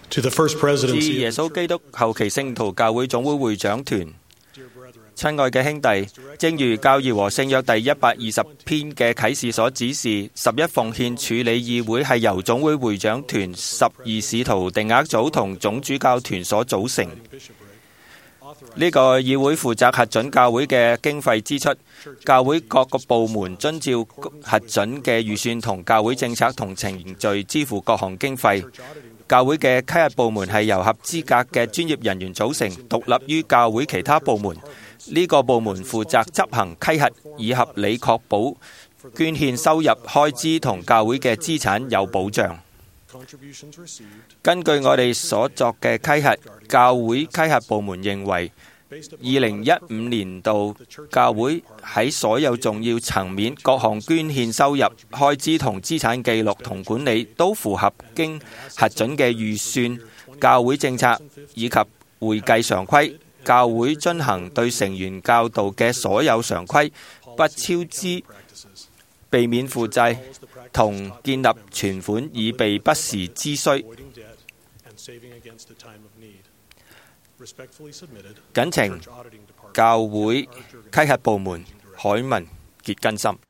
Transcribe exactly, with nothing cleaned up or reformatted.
To the First Presidency 致耶穌基督後期聖徒教會總會會長團，親愛嘅兄弟，正如教義和聖約第一百二十篇嘅啟示所指示，十一奉獻處理議會係由總會會長團、十二使徒定額組同總主教團所組成。呢個議會負責核准教會嘅經費支出，教會各個部門遵照核准嘅預算同教會政策同程序支付各項經費。教會嘅稽核部門係由合資格嘅專業人員組成，獨立於教會其他部門。呢個部門負責執行稽核，以合理確保捐獻收入、開支同教會嘅資產有保障。根據我哋所作嘅稽核，教會稽核部門認為，二零一五年度教會喺所有重要層面各項捐獻收入、開支同資產記錄同管理都符合經核准嘅預算、教會政策以及會計常規。教會遵行對成員教導嘅所有常規，不超支、避免負債同建立存款以備不時之需。謹呈教會稽核部門海文傑根森。